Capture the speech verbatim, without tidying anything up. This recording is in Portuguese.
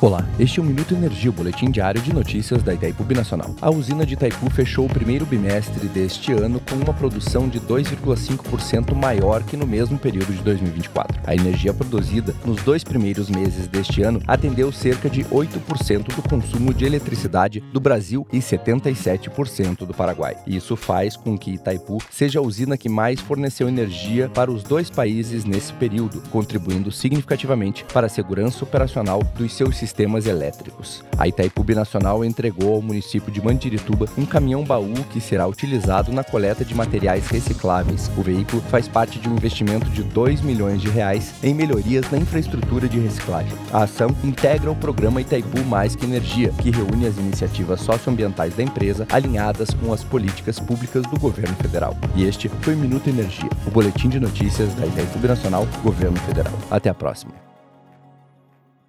Olá, este é o Minuto Energia, o boletim diário de notícias da Itaipu Binacional. A usina de Itaipu fechou o primeiro bimestre deste ano com uma produção de dois vírgula cinco por cento maior que no mesmo período de dois mil e vinte e quatro. A energia produzida nos dois primeiros meses deste ano atendeu cerca de oito por cento do consumo de eletricidade do Brasil e setenta e sete por cento do Paraguai. Isso faz com que Itaipu seja a usina que mais forneceu energia para os dois países nesse período, contribuindo significativamente para a segurança operacional dos seus sistemas sistemas elétricos. A Itaipu Binacional entregou ao município de Mandirituba um caminhão-baú que será utilizado na coleta de materiais recicláveis. O veículo faz parte de um investimento de dois milhões de reais em melhorias na infraestrutura de reciclagem. A ação integra o programa Itaipu Mais que Energia, que reúne as iniciativas socioambientais da empresa alinhadas com as políticas públicas do governo federal. E este foi o Minuto Energia, o boletim de notícias da Itaipu Binacional, Governo Federal. Até a próxima.